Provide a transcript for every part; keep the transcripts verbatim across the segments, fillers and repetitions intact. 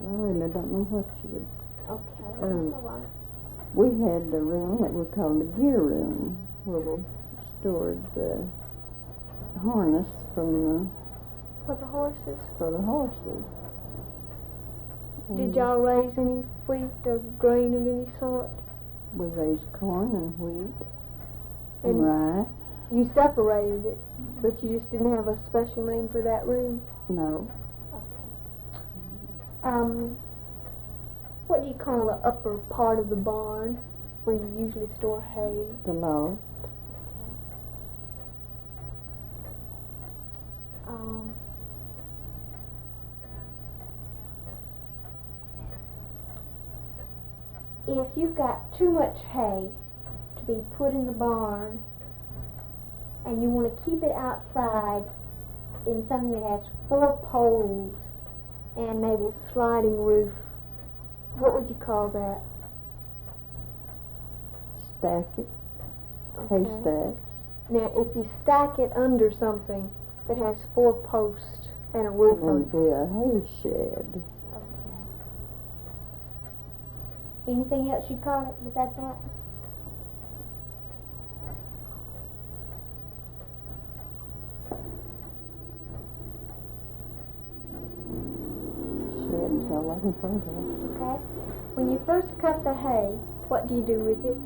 I really don't know what you would. Okay, Um, that's all right. We had the room that we called the gear room, where we stored the harness from the For the horses. for the horses. Did And y'all raise any wheat or grain of any sort? we raised corn and wheat and, And rye. you separated it, but you just didn't have a special name for that room? No, Okay. Um, what do you call the upper part of the barn where you usually store hay? the loft. Um, if you've got too much hay to be put in the barn and you want to keep it outside in something that has four poles and maybe a sliding roof, what would you call that? Stack it, Okay. hay stacks. Now, if you stack it under something that has four posts and a roof It on would it. be a hay shed. Anything else you call it besides that? Shed's all I can think of. Okay. When you first cut the hay, what do you do with it?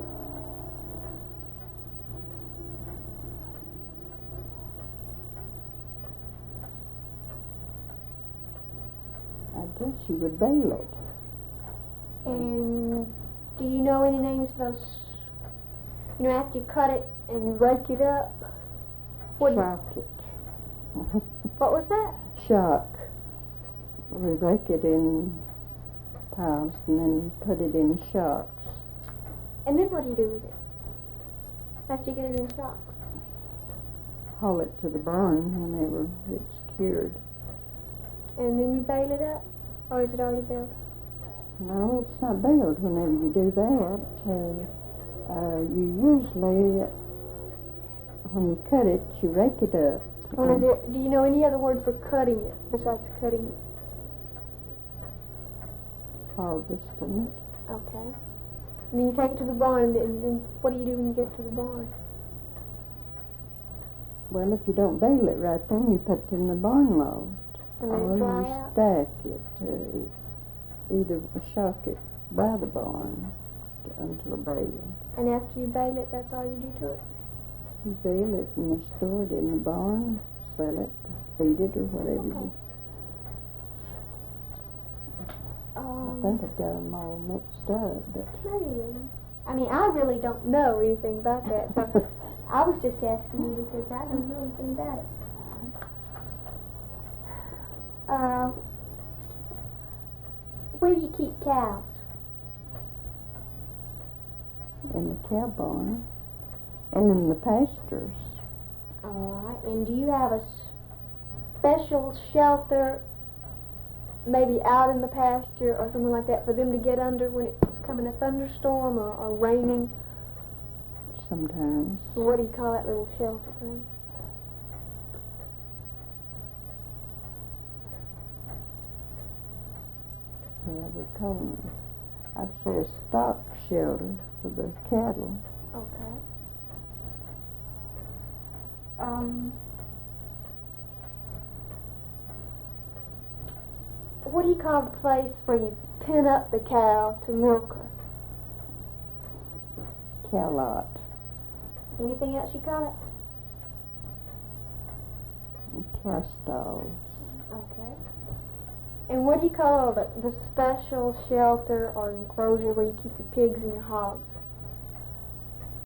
I guess you would bale it. And do you know any names of those? You know, after you cut it and you rake it up. What do you- Shock it. What was that? Shock. We rake it in piles and then put it in shocks. And then what do you do with it? After you get it in shocks. Haul it to the barn whenever it's cured. And then you bale it up? Or is it already baled? No, it's not baled whenever you do that. Uh, uh, you usually, when you cut it, you rake it up. Or is it, do you know any other word for cutting it besides cutting it? Harvesting it. Okay. And then you take it to the barn, and then what do you do when you get to the barn? Well, if you don't bale it right then, you put it in the barn loft. And let Or it dry you out? stack it. Uh, either shock it by the barn to, until baled. And after you bale it, that's all you do to it? You bale it and you store it in the barn, sell it, feed it, or whatever Okay. you. Um, I think I've got them all mixed up, but. maybe. I mean, I really don't know anything about that, so I was just asking you because I don't know anything about it. Uh, where do you keep cows? In the cow barn and in the pastures. All right. And do you have a special shelter, maybe out in the pasture or something like that, for them to get under when it's coming a thunderstorm or, or raining? Sometimes. Or what do you call that little shelter thing? Well, we call them, I'd say a stock shelter for the cattle. Okay. Um, what do you call the place where you pin up the cow to milk her? Cow lot. Anything else you call And cow stalls. it? Okay. And what do you call the, the special shelter or enclosure where you keep your pigs and your hogs?